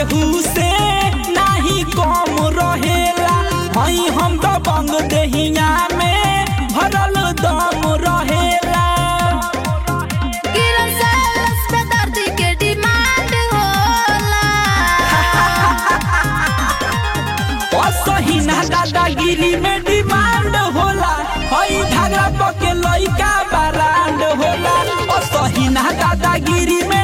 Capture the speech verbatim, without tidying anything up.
केहू से नाही कम रहेला। हई हम तो बंग देहिया में भरल दम रहेला। किरण सेल्स पे दर्दी के डिमांड होला। ओ सही ना दादागिरी में डिमांड होला। हई धागा पके लइका बरांड होला। ओ सही ना दादागिरी में